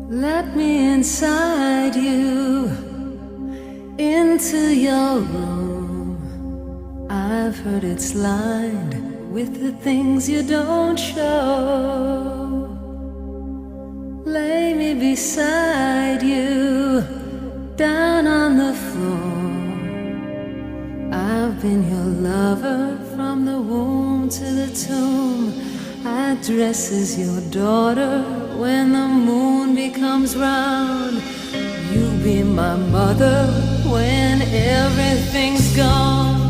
Let me inside you, into your room. I've heard it's lined with the things you don't show. Lay me beside you, down on the floor. I've been your lover from the womb to the tomb. I dress as your daughter when the moon becomes round. You be my mother when everything's gone.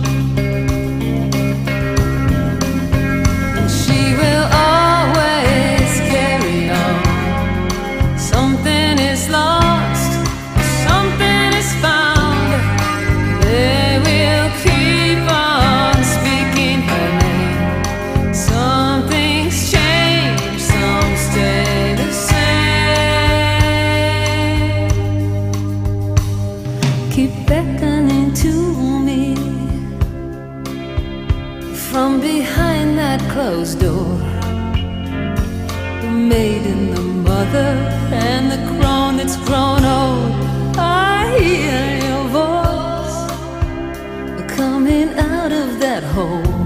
And she will always carry on. Something is lost, something is found. They will keep on speaking her name. Something's changed, some stay the same. Keep beckoning to me from behind that closed door. The maiden, the mother, and the crone that's grown old. I hear your voice coming out of that hole.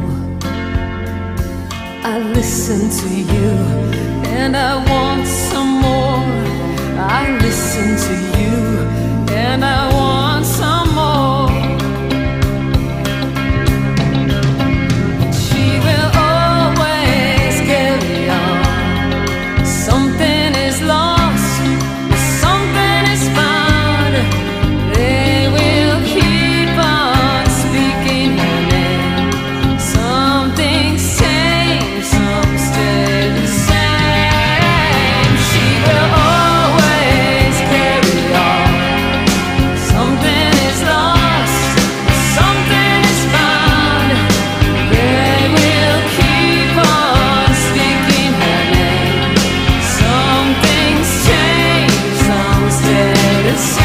I listen to you and I want some more. I listen to you and I want some more. She will always carry on. Something is lost, something is found. They will keep on speaking her name. Something's changed, some stay the same. She will always carry on. Something is lost, something is found. They will keep on speaking her name. Something's changed, some stay the same.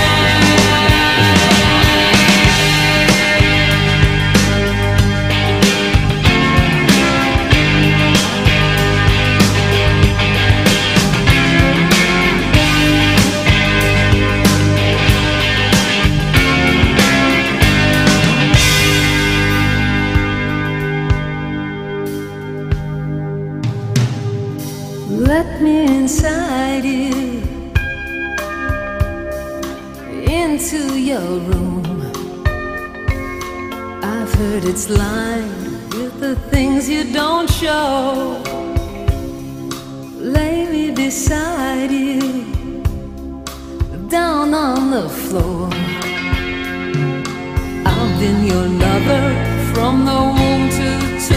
Let me inside you, into your room. I've heard it's lined with the things you don't show. Lay me beside you, down on the floor. I've been your lover from the womb to the tomb.